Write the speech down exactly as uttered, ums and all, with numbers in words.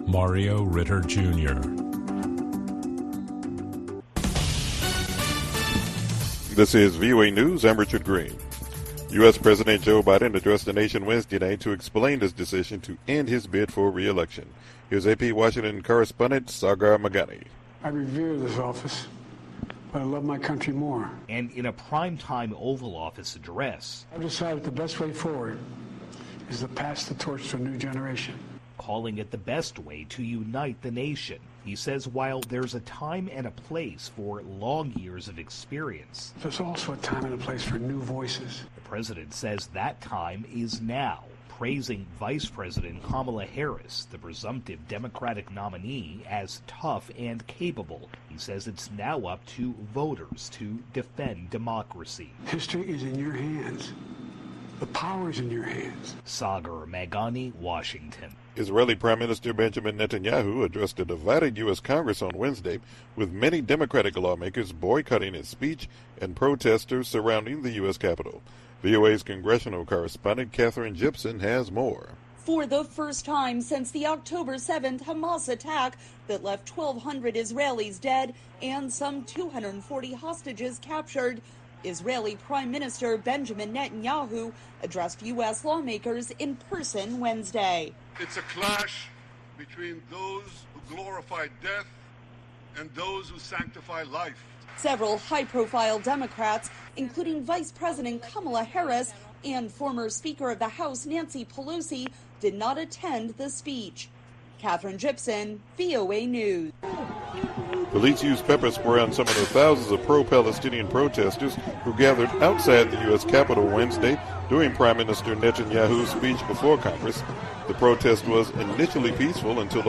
Mario Ritter Junior This is V O A News. I'm Richard Green. U S. President Joe Biden addressed the nation Wednesday night to explain his decision to end his bid for re-election. Here's A P Washington correspondent Sagar Magani. I revere this office, but I love my country more. And in a primetime Oval Office address, I've decided the best way forward is to pass the torch to a new generation. Calling it the best way to unite the nation. He says while there's a time and a place for long years of experience, there's also a time and a place for new voices. The president says that time is now, praising Vice President Kamala Harris, the presumptive Democratic nominee, as tough and capable. He says it's now up to voters to defend democracy. History is in your hands. The power is in your hands. Sagar Magani, Washington. Israeli Prime Minister Benjamin Netanyahu addressed a divided U S. Congress on Wednesday, with many Democratic lawmakers boycotting his speech and protesters surrounding the U S. Capitol. V O A's congressional correspondent Catherine Gibson has more. For the first time since the October seventh Hamas attack that left twelve hundred Israelis dead and some two hundred forty hostages captured, Israeli Prime Minister Benjamin Netanyahu addressed U S lawmakers in person Wednesday. It's a clash between those who glorify death and those who sanctify life. Several high-profile Democrats, including Vice President Kamala Harris and former Speaker of the House Nancy Pelosi, did not attend the speech. Catherine Gibson, V O A News. Police used pepper spray on some of the thousands of pro-Palestinian protesters who gathered outside the U S. Capitol Wednesday during Prime Minister Netanyahu's speech before Congress. The protest was initially peaceful until